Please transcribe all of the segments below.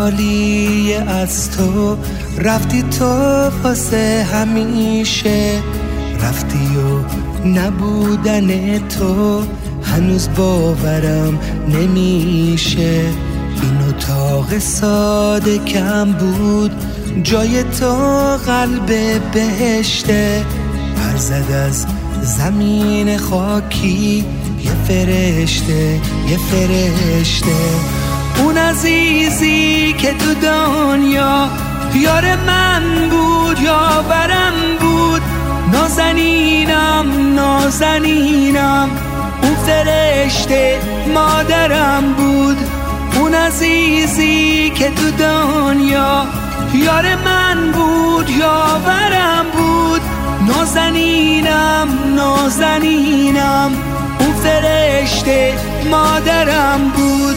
خالی از تو، رفتی تو واسه همیشه، رفتی و نبودن تو هنوز باورم نمیشه. این اتاق ساده کم بود، جای تو قلب بهشته، پر زد از زمین خاکی یه فرشته، یه فرشته. اون عزیزی که تو دنیا یار من بود، یاورم بود، نازنینم نازنینم. اون فرشته مادرم بود، اون عزیزی که تو دنیا یار من بود، یاورم بود، نازنینم نازنینم. اون فرشته مادرم بود.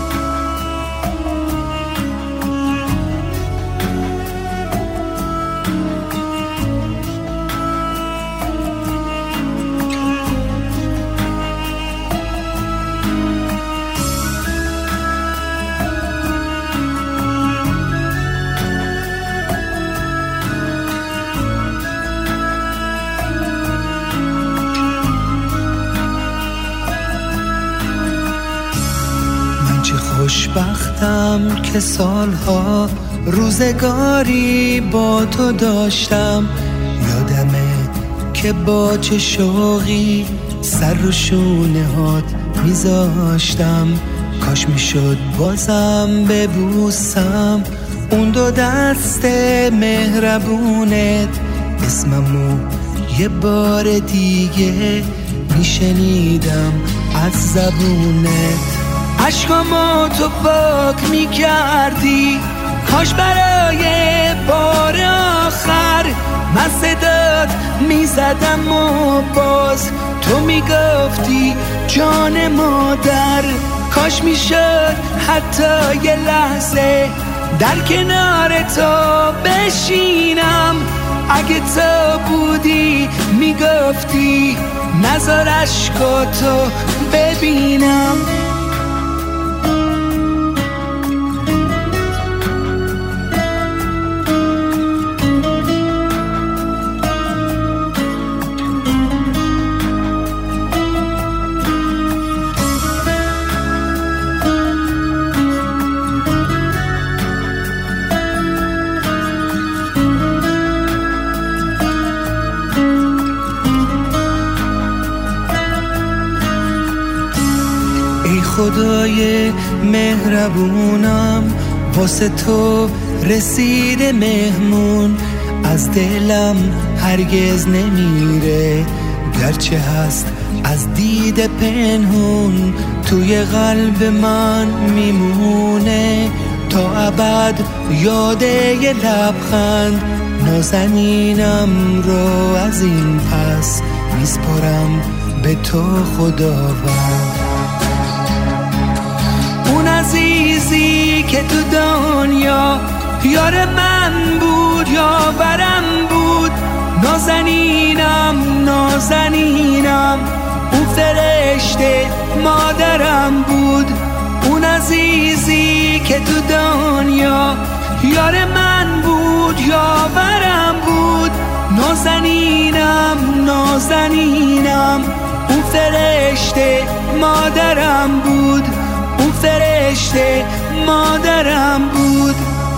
چه خوشبختم که سالها روزگاری با تو داشتم. یادمه که با چه شوقی سر رو شونه هات میذاشتم. کاش میشد بازم ببوسم اون دو دست مهربونت، اسممو یه بار دیگه میشنیدم از زبونت. عشقامو تو پاک میکردی، کاش برای بار آخر من صدات میزدم و باز تو میگفتی جان مادر. کاش میشد حتی یه لحظه در کنار تو بشینم، اگه تو بودی میگفتی نذار عشقاتو ببینم. ای خدای مهربونم، واسه تو رسیده مهمون، از دلم هرگز نمیره، گرچه هست از دید پنهون، توی قلب من میمونه تا ابد. یاده یه لبخند نازنینم رو از این پس میسپارم به تو خداوند. اون عزیزی که تو دنیا یار من بود، یاورم بود، نازنینم نازنینم. اون فرشته مادرم بود، اون عزیزی که تو دنیا یار من بود، یاورم بود، نازنینم نازنینم. اون فرشته مادرم بود، اون فرشته مادرم بود.